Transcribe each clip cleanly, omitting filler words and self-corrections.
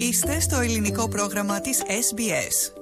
Είστε στο ελληνικό πρόγραμμα της SBS.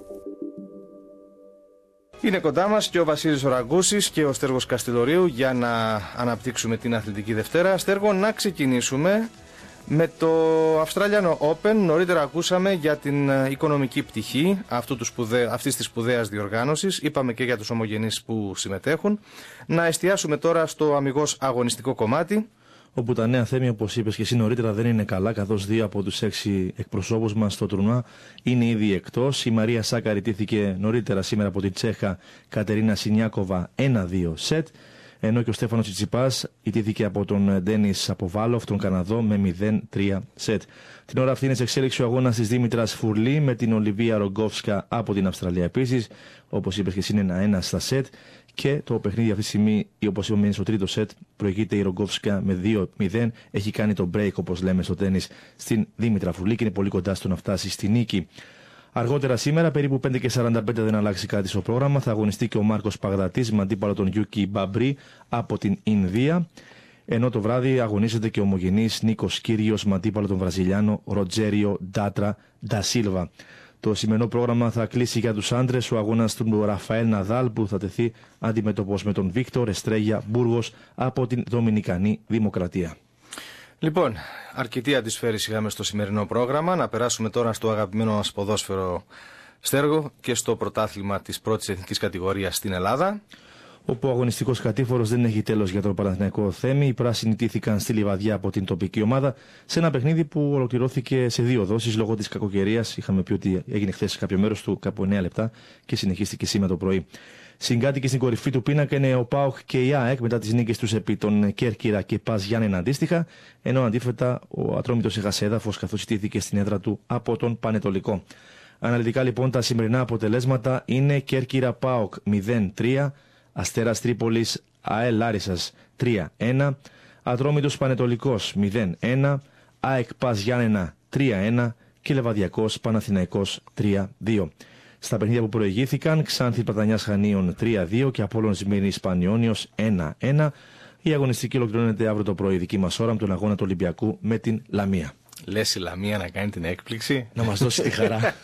Είναι κοντά μας και ο Βασίλης Ραγκούσης και ο Στέργος Καστιλορίου για να αναπτύξουμε την Αθλητική Δευτέρα. Στέργο, να ξεκινήσουμε με το Australian Open. Νωρίτερα ακούσαμε για την οικονομική πτυχή αυτής της σπουδαίας διοργάνωσης. Είπαμε και για τους ομογενείς που συμμετέχουν. Να εστιάσουμε τώρα στο αμιγώς αγωνιστικό κομμάτι, όπου τα νέα θέμη, όπως είπες και εσύ νωρίτερα, δεν είναι καλά, καθώς 2 από τους 6 εκπροσώπους μας στο τουρνουά είναι ήδη εκτός. Η Μαρία Σάκαρη ιτήθηκε νωρίτερα σήμερα από την Τσέχα Κατερίνα Σινιάκοβα 1-2 σετ, ενώ και ο Στέφανος Τσιτσιπάς ιτήθηκε από τον Ντένις Αποβάλοφ, τον Καναδό, με 0-3 σετ. Την ώρα αυτή είναι σε εξέλιξη ο αγώνας της Δήμητρας Φουρλή με την Ολιβία Ρογκόφσκα από την Αυστραλία επίσης. Όπως είπες και εσύ, είναι 1-1 στα σετ. Και το παιχνίδι αυτή τη στιγμή, όπως είπαμε, είναι στο τρίτο σετ. Προηγείται η Ρογκόφσκα με 2-0. Έχει κάνει το break, όπως λέμε στο τένις, στην Δήμητρα Φουρλή και είναι πολύ κοντά στο να φτάσει στη νίκη. Αργότερα σήμερα, περίπου 5:45, δεν αλλάξει κάτι στο πρόγραμμα. Θα αγωνιστεί και ο Μάρκος Παγδατής με αντίπαλο τον Γιούκι Μπαμπρί από την Ινδία. Ενώ το βράδυ αγωνίζεται και ο ομογενής Νίκος Κύριος με αντίπαλο τον Βραζιλιάνο Ροτζέριο Ντάτρα Ντασίλβα. Το σημερινό πρόγραμμα θα κλείσει για τους άντρες ο αγώνας του Ραφαέλ Ναδάλ, που θα τεθεί αντιμέτωπος με τον Βίκτορ Εστρέγια Μπούργος από την Δομινικανή Δημοκρατία. Λοιπόν, αρκετή αντισφαίρηση είχαμε στο σημερινό πρόγραμμα. Να περάσουμε τώρα στο αγαπημένο μας ποδόσφαιρο, Στέργο, και στο πρωτάθλημα της πρώτης εθνικής κατηγορίας στην Ελλάδα, όπου ο αγωνιστικός κατήφορος δεν έχει τέλος για το Παναθηναϊκό Θέμη. Οι πράσινοι τήθηκαν στη Λιβαδιά από την τοπική ομάδα σε ένα παιχνίδι που ολοκληρώθηκε σε 2 δόσεις λόγω της κακοκαιρίας. Είχαμε πει ότι έγινε χθες κάποιο μέρος του, κάπου 9 λεπτά, και συνεχίστηκε σήμερα το πρωί. Συγκάτοικοι στην κορυφή του πίνακα είναι ο ΠΑΟΚ και η ΑΕΚ μετά τις νίκες τους επί τον Κέρκυρα και Πας Γιάννενα αντίστοιχα, ενώ αντίθετα ο Ατρόμητος έχασε έδαφος καθώς ιτήθηκε στην έδρα του από τον Πανετολικό. Αναλυτικά λοιπόν τα σημερινά αποτελέσματα είναι Κέρκυρα ΠΑΟΚ 0-3, Αστέρας Τρίπολης ΑΕΛ Λάρισσας 3-1, Ατρόμητος Πανετολικός 0-1, ΑΕΚ Πας Γιάννενα 3-1 και Λεβαδιακός Παναθηναϊκός 3-2. Στα παιχνίδια που προηγήθηκαν, Ξάνθη Πλατανιάς Χανίων 3-2 και Απόλλων Σμύρνης Πανιώνιος 1-1. Η αγωνιστική ολοκληρώνεται αύριο το πρωί, δική μας ώρα, με τον αγώνα του Ολυμπιακού με την Λαμία. Λες η Λαμία να κάνει την έκπληξη? Να μας δώσει τη χαρά.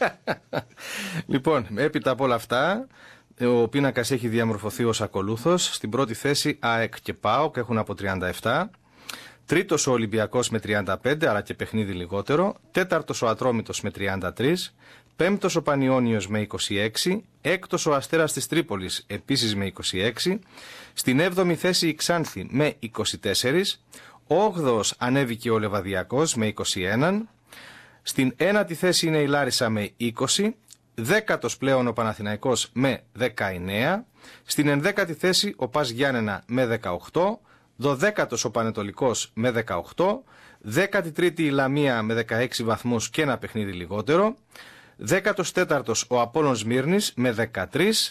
Λοιπόν, έπειτα από όλα αυτά, ο πίνακας έχει διαμορφωθεί ως ακολούθως. Στην πρώτη θέση ΑΕΚ και ΠΑΟΚ έχουν από 37. Τρίτος ο Ολυμπιακός με 35, αλλά και παιχνίδι λιγότερο. Τέταρτος ο Ατρόμητος με 33. Πέμπτος ο Πανιώνιος με 26. Έκτος ο Αστέρας της Τρίπολης επίσης με 26. Στην 7η θέση η Ξάνθη με 24. Όγδοος ανέβηκε ο Λεβαδιακός με 21. Στην 1η θέση είναι η Λάρισα με 20. Δέκατος πλέον ο Παναθηναϊκός με 19. Στην 11η θέση ο Πας Γιάννενα με 18. 12ος ο Πανετολικός με 18. 13η η Λαμία με 16 βαθμούς και ένα παιχνίδι λιγότερο. 14ος ο Απόλλων Σμύρνης με 13.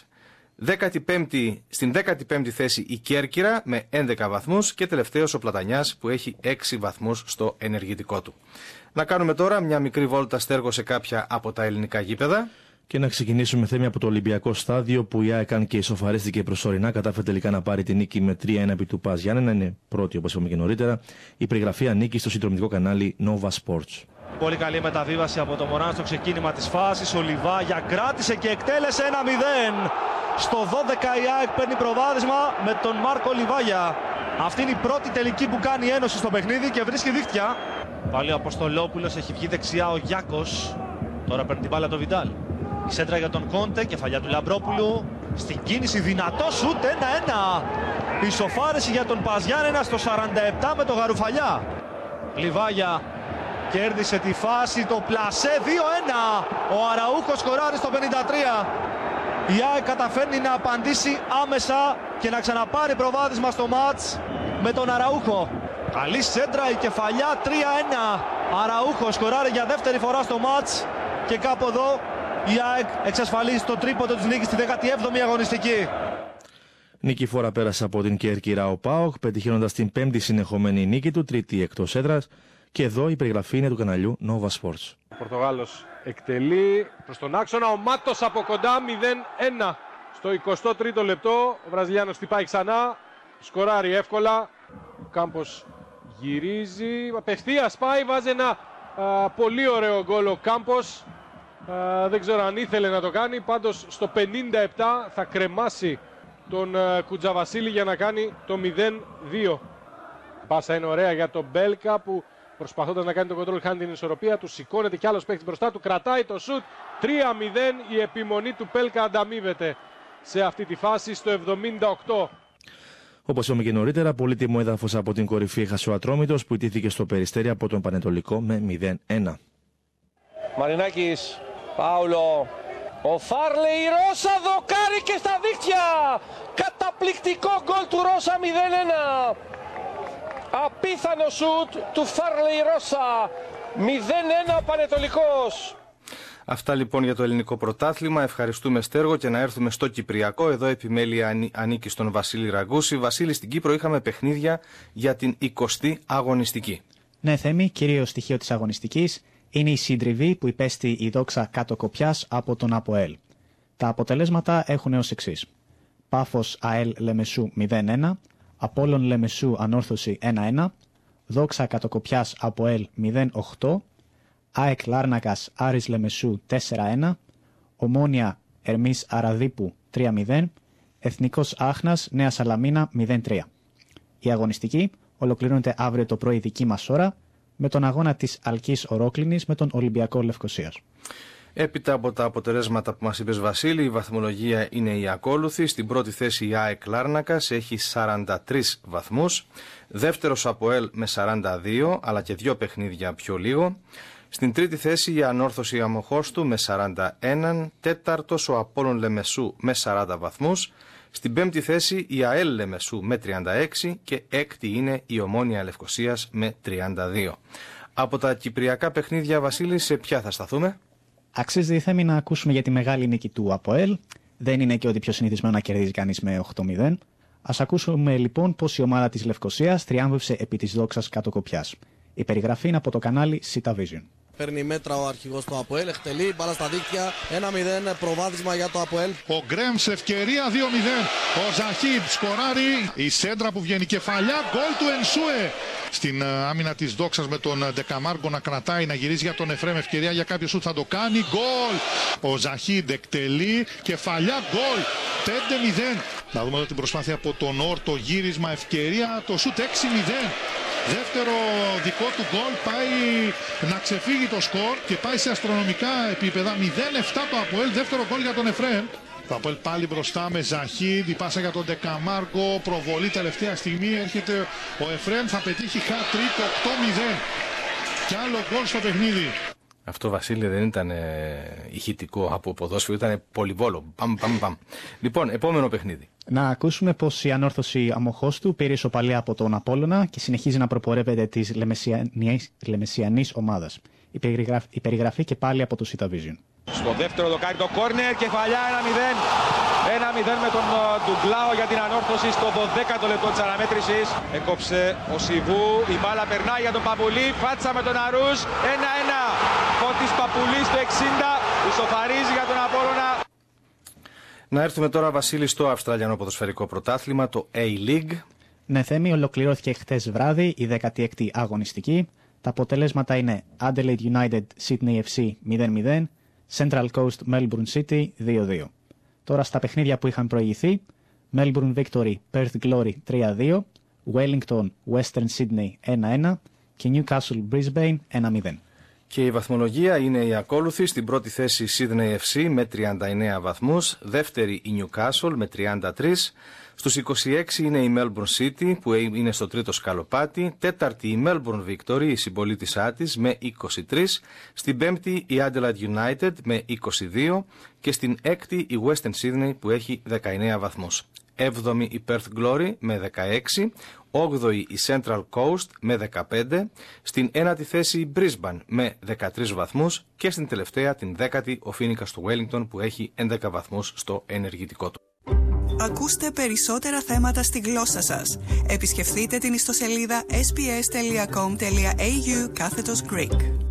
Στην 15η θέση η Κέρκυρα με 11 βαθμούς και τελευταίος ο Πλατανιάς που έχει 6 βαθμούς στο ενεργητικό του. Να κάνουμε τώρα μια μικρή βόλτα, Στέργο, σε κάποια από τα ελληνικά γήπεδα. Και να ξεκινήσουμε Θέμη από το Ολυμπιακό στάδιο, που η ΑΕΚ, αν και ισοφαρίστηκε προσωρινά, κατάφερε τελικά να πάρει τη νίκη με 3-1 επί του Πας Γιάννενα. Είναι πρώτη, όπως είπαμε και νωρίτερα. Η περιγραφή ανήκει στο συνδρομητικό κανάλι Nova Sports. Πολύ καλή μεταβίβαση από το Μωράν στο ξεκίνημα της φάσης. Ο Λιβάγια κράτησε και εκτέλεσε 1-0. Στο 12 η ΑΕΚ παίρνει προβάδισμα με τον Μάρκο Λιβάγια. Αυτή είναι η πρώτη τελική που κάνει η Ένωση στο παιχνίδι και βρίσκει δίχτυα. Πάλι ο Αποστολόπουλος, έχει βγει δεξιά ο Γιάκος. Τώρα παίρνει την μπάλα το Βιντάλ. Η σέντρα για τον Κόντε, κεφαλιά του Λαμπρόπουλου. Στην κίνηση δυνατό σούτ, 1-1. Ισοφάρεση για τον Πας Γιάννενα στο 47 με τον Γαρουφαλιά. Λιβάγια κέρδισε τη φάση, το πλασέ, 2-1. Ο Αραούχος σκοράρει στο 53. Η ΑΕΚ καταφέρνει να απαντήσει άμεσα και να ξαναπάρει προβάδισμα στο μάτς με τον Αραούχο. Καλή σέντρα, η κεφαλιά, 3-1. Αραούχο σκοράρει για δεύτερη φορά στο μάτς και κάπου εδώ η ΑΕΚ εξασφαλίζει το τρίποντο της νίκης στη 17η αγωνιστική. Νικηφόρα πέρασε από την Κέρκυρα ο ΠΑΟΚ, πετυχαίνοντας την 5η συνεχόμενη νίκη του, τρίτη εκτός έδρας. Και εδώ η περιγραφή είναι του καναλιού Nova Sports. Ο Πορτογάλος εκτελεί προς τον άξονα, ο Μάτος από κοντά, 0-1. Στο 23ο λεπτό ο Βραζιλιάνος χτυπάει ξανά, σκοράρει εύκολα. Ο Κάμπος γυρίζει, απευθείας πάει, βάζει ένα Πολύ ωραίο γκολ ο Κάμπος. Δεν ξέρω αν ήθελε να το κάνει. Πάντως στο 57 θα κρεμάσει τον Κουτζαβασίλη για να κάνει το 0-2. Πάσα είναι ωραία για τον Μπέλκα που προσπαθώντας να κάνει τον control χάνει την ισορροπία του. Σηκώνεται κι άλλος παίκτης μπροστά του. Κρατάει το σουτ. 3-0. Η επιμονή του Μπέλκα ανταμείβεται σε αυτή τη φάση στο 78. Όπως είπαμε και νωρίτερα, πολύτιμο έδαφος από την κορυφή έχασε ο Ατρόμητος που ιτήθηκε στο Περιστέρι από τον Πανετολικό με 0-1. Μαρινάκης, Πάουλο, ο Φάρλεϊ Ρώσα δοκάρει και στα δίχτυα. Καταπληκτικό γκολ του Ρώσα 0-1. Απίθανο σουτ του Φάρλεϊ Ρώσα. 0-1 Πανετολικός. Αυτά λοιπόν για το ελληνικό πρωτάθλημα. Ευχαριστούμε Στέργο και να έρθουμε στο Κυπριακό. Εδώ επιμέλεια ανήκει στον Βασίλη Ραγκούση. Βασίλη, στην Κύπρο είχαμε παιχνίδια για την 20η αγωνιστική. Ναι, Θέμη, κύριο στοιχείο της αγωνιστικής είναι η συντριβή που υπέστη η Δόξα Κάτω Κοπιάς από τον ΑΠΟΕΛ. Τα αποτελέσματα έχουν ως εξής. Πάφος ΑΕΛ Λεμεσού 0-1, Απόλλων Λεμεσού Ανόρθωση 1-1, Δόξα Κάτω Κοπιάς ΑΠΟΕΛ 0-8, ΑΕΚ Λάρνακας Άρης Λεμεσού 4-1, Ομόνια Ερμής Αραδίπου 3-0, Εθνικός Άχνας Νέα Σαλαμίνα 0-3. Η αγωνιστική ολοκληρώνεται αύριο το πρωί δική μας ώρα με τον αγώνα της Αλκής Ορόκληνης με τον Ολυμπιακό Λευκωσίας. Έπειτα από τα αποτελέσματα που μας είπες Βασίλη, η βαθμολογία είναι η ακόλουθη. Στην πρώτη θέση η ΑΕΚ Λάρνακας έχει 43 βαθμούς, δεύτερος ΑΠΟΕΛ με 42, αλλά και 2 παιχνίδια πιο λίγο. Στην τρίτη θέση η Ανόρθωση Αμοχώστου με 41, τέταρτος ο Απόλλων Λεμεσού με 40 βαθμούς, στην πέμπτη θέση η ΑΕΛ Λεμεσού με 36 και έκτη είναι η Ομόνια Λευκωσίας με 32. Από τα κυπριακά παιχνίδια, Βασίλη, σε ποια θα σταθούμε? Αξίζει Θέμη να ακούσουμε για τη μεγάλη νίκη του ΑΠΟΕΛ. Δεν είναι και ότι πιο συνηθισμένο να κερδίζει κανείς με 8-0. Ας ακούσουμε λοιπόν πως η ομάδα της Λευκωσίας τριάμβευσε επί της Δόξας Κάτω Κοπιάς. Η περιγραφή είναι από το κανάλι Sita Vision. Παίρνει μέτρα ο αρχηγός του ΑΠΟΕΛ, εκτελεί, μπάλα στα δίκτυα, 1-0 προβάδισμα για το ΑΠΟΕΛ. Ο Γκρέμ σε ευκαιρία 2-0, ο Ζαχίντ σκοράρει, η σέντρα που βγαίνει κεφαλιά, γκολ του Ενσούε. Στην άμυνα της Δόξας με τον Ντεκαμάργκο να κρατάει, να γυρίζει για τον Εφρέμ, ευκαιρία για κάποιο σουτ θα το κάνει, γκολ. Ο Ζαχίντ εκτελεί, κεφαλιά, γκολ, 5-0. Να δούμε εδώ την προσπάθεια από τον Όρτο, γύρισμα, ευκαιρία, το σουτ 6-0. Δεύτερο δικό του γκολ, πάει να ξεφύγει το σκορ και πάει σε αστρονομικά επίπεδα. 0-7 το ΑΠΟΕΛ, δεύτερο γκολ για τον Εφρέμ. Το ΑΠΟΕΛ πάλι μπροστά με Ζαχίντ, η πάσα για τον Ντεκαμάργκο, προβολή τελευταία στιγμή, έρχεται ο Εφρέμ, θα πετύχει hat-trick, 8-0. Κι άλλο γκολ στο παιχνίδι. Αυτό, Βασίλη, δεν ήταν ηχητικό από ποδόσφαιρο, ήταν πολυβόλο. Παμ. Λοιπόν, επόμενο παιχνίδι. Να ακούσουμε πως η Ανόρθωση Αμοχώστου πήρε ισοπαλία από τον Απόλλωνα και συνεχίζει να προπορεύεται της Λεμεσιανής ομάδας. Η περιγραφή και πάλι από το Sita Vision. Στο δεύτερο δοκάρι το κόρνερ, κεφαλιά 1-0. 1-0 με τον Ντουγκλάο για την Ανόρθωση στο 12ο λεπτό της αναμέτρησης. Έκοψε ο Σιβού, η μπάλα περνάει για τον Παπουλή, φάτσα με τον Αρούς. 1-1. Φώτης Παπουλής στο 60, ισοφαρίζει για τον Απόλλωνα. Να έρθουμε τώρα, Βασίλη, στο Αυστραλιανό ποδοσφαιρικό πρωτάθλημα, το A-League. Ναι, Θέμη, ολοκληρώθηκε χτες βράδυ η 16η αγωνιστική. Τα αποτελέσματα είναι Adelaide United Sydney FC 0-0, Central Coast Melbourne City 2-2. Τώρα στα παιχνίδια που είχαν προηγηθεί, Melbourne Victory Perth Glory 3-2, Wellington Western Sydney 1-1 και Newcastle Brisbane 1-0. Και η βαθμολογία είναι η ακόλουθη. Στην πρώτη θέση η Sydney FC με 39 βαθμούς, δεύτερη η Newcastle με 33, στους 26 είναι η Melbourne City που είναι στο τρίτο σκαλοπάτι, τέταρτη η Melbourne Victory, η συμπολίτησά της, με 23, στην πέμπτη η Adelaide United με 22 και στην έκτη η Western Sydney που έχει 19 βαθμούς. 7η η Perth Glory με 16, 8η η Central Coast με 15, στην ένατη θέση η Brisbane με 13 βαθμούς και στην τελευταία την 10η ο Phoenix του Wellington που έχει 11 βαθμούς στο ενεργητικό του. Ακούστε περισσότερα θέματα στη γλώσσα σας. Επισκεφτείτε την ιστοσελίδα sbs.com.au/Greek.